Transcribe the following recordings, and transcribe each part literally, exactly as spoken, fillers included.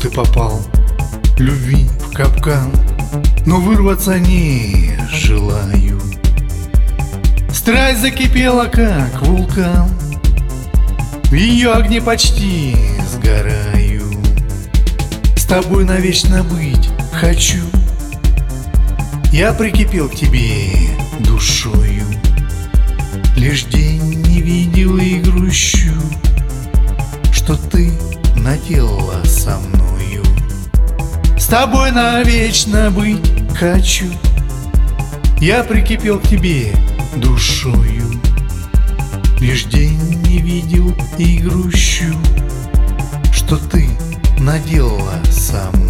Вот и попал любви в капкан, но вырваться не желаю. Страсть закипела, как вулкан, в ее огне почти сгораю. С тобой навечно быть хочу, я прикипел к тебе душою. Лишь день не видел и грущу, что ты наделала со мною. С тобой навечно быть хочу, я прикипел к тебе душою. Лишь день не видел и грущу, что ты наделала со мною.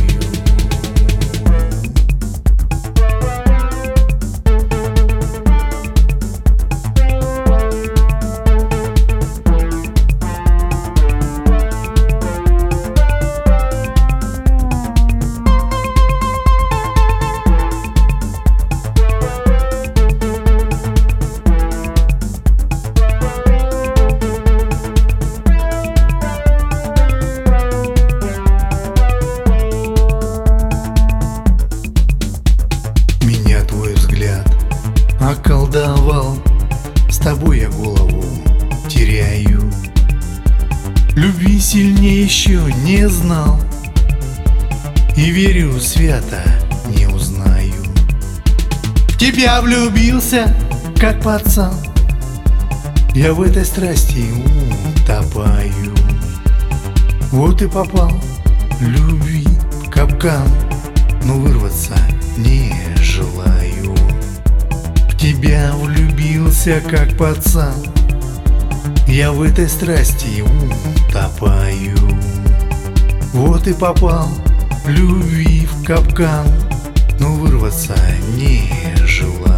Околдовал, с тобой я голову теряю. Любви сильнее еще не знал, и верю свято не узнаю. В тебя влюбился, как пацан, я в этой страсти утопаю. Вот и попал любви в капкан, но вырваться не желаю. В тебя влюбился, как пацан, я в этой страсти утопаю. Вот и попал любви в капкан, но вырваться не желаю.